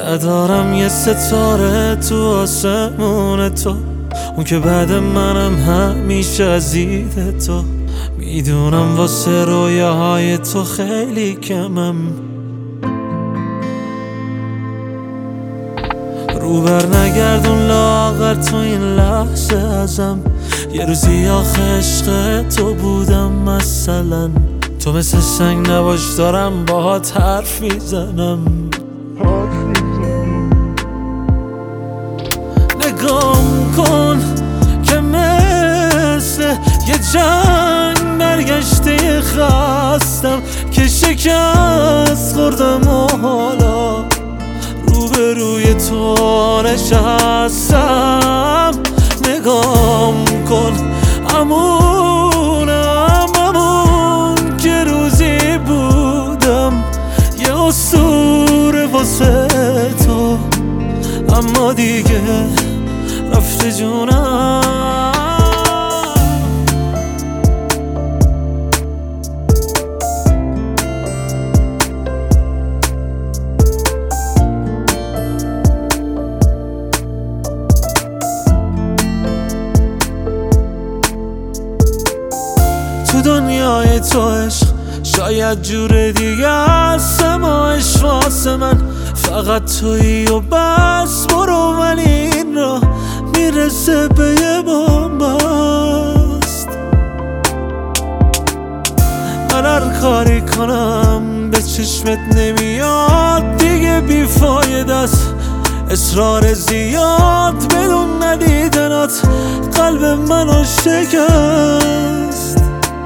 ندارم یه ستاره تو آسمون تو، اون که بعد منم همیشه از دید تو. میدونم واسه رویاهای تو خیلی کمم، روبر نگردون لاغر تو این لحظه ازم. یه روزی آخه عشق تو بودم مثلا، تو مثل سنگ نباش دارم باهات حرف میزنم. نگام کن که مثل یه جنگ برگشته خستم که شکست خوردم و حالا روبروی تو نشستم. نگام کن همون که روزی بودم یه اسطوره واسه تو، اما دیگه رفته جونم. تو دنیای تو عشق شاید جور دیگه است، اما عشق واسه من فقط تویی و بس. برو ولی این را میرسه به یه بنبست. من هر کاری کنم به چشمت نمیاد، دیگه بیفایده است اصرار زیاد. بدون ندیدنات قلب منو شکست.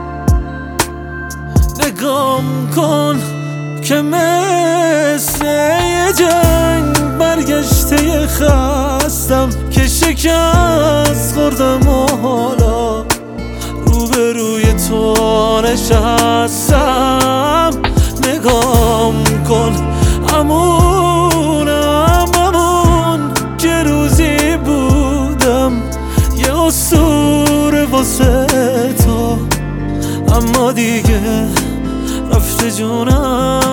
نگام کن که مثل یه جنگ برگشته خستم که شکست خوردم و حالا روبروی تو نشستم. نگام کن همون که روزی بودم یه اسطوره واسه تو، اما دیگه رفته جونم.